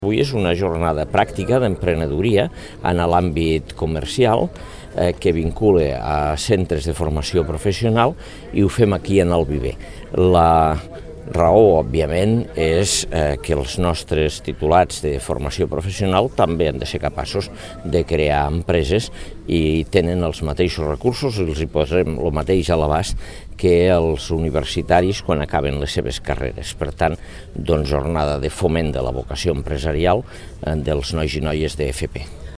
Avui és una jornada pràctica d'emprenedoria en l'àmbit comercial que vincula a centres de formació professional i ho fem aquí en el Viver. La raó, òbviament, és que els nostres titulats de formació professional també han de ser capaços de crear empreses i tenen els mateixos recursos i els hi posem el mateix a l'abast que els universitaris quan acaben les seves carreres. Per tant, jornada de foment de la vocació empresarial dels nois i noies d'EFP.